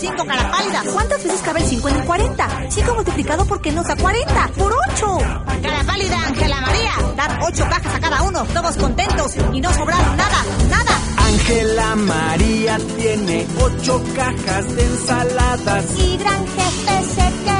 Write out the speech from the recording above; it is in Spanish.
5 cara pálida. ¿Cuántas veces cabe el 5 en el 40? 5 multiplicado por qué nos da 40. ¡Por 8! Cara pálida, Ángela María. Dar 8 cajas a cada uno, todos contentos y no sobraron nada. Ángela María tiene 8 cajas de ensaladas. Y gran jefe se queda